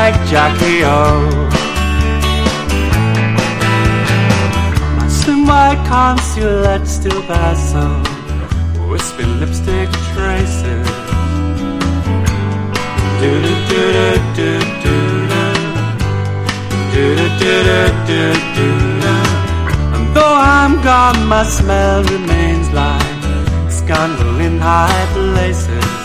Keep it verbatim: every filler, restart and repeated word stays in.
like Jackie O. My slim white consulate still bears some wispy lipstick traces. Do do do do do do do do do do. And though I'm gone, my smell remains like scandal in high places.